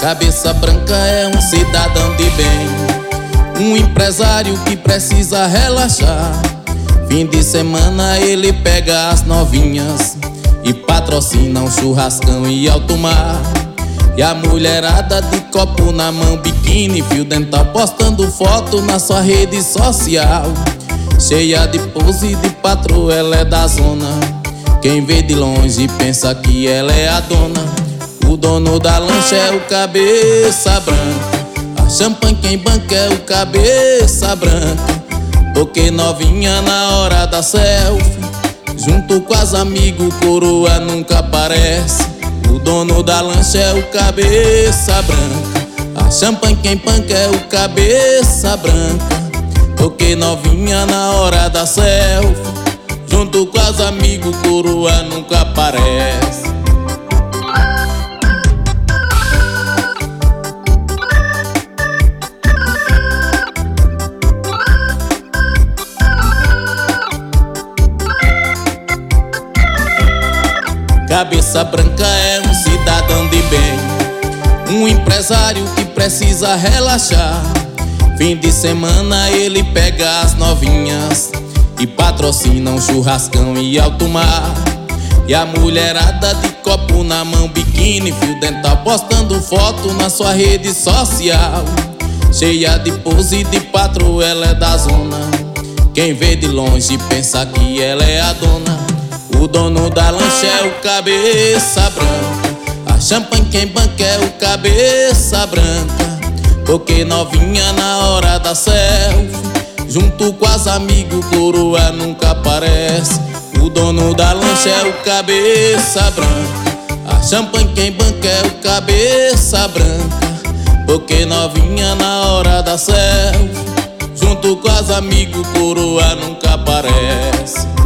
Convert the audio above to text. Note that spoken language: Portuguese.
Cabeça branca é um cidadão de bem, um empresário que precisa relaxar. Fim de semana ele pega as novinhas e patrocina um churrascão e alto mar. E a mulherada de copo na mão, biquíni, fio dental, postando foto na sua rede social. Cheia de pose de patroa, ela é da zona. Quem vê de longe pensa que ela é a dona. O dono da lancha é o cabeça branca, a champanhe quem banca é o cabeça branca. Porque novinha na hora da selfie, junto com as amigos, coroa nunca aparece. O dono da lancha é o cabeça branca, a champanhe quem banca é o cabeça branca. Porque novinha na hora da selfie, junto com as amigos, coroa nunca aparece. Cabeça branca é um cidadão de bem, um empresário que precisa relaxar. Fim de semana ele pega as novinhas e patrocina um churrascão e alto mar. E a mulherada de copo na mão, biquíni, fio dental, postando foto na sua rede social. Cheia de pose de patroa, ela é da zona. Quem vê de longe pensa que ela é a dona. O dono da lancha é o cabeça branca, a champanhe quem banca é o cabeça branca. Porque novinha na hora da selfie, junto com as amigos, coroa nunca aparece. O dono da lancha é o cabeça branca, a champanhe quem banca é o cabeça branca. Porque novinha na hora da selfie, junto com as amigos, coroa nunca aparece.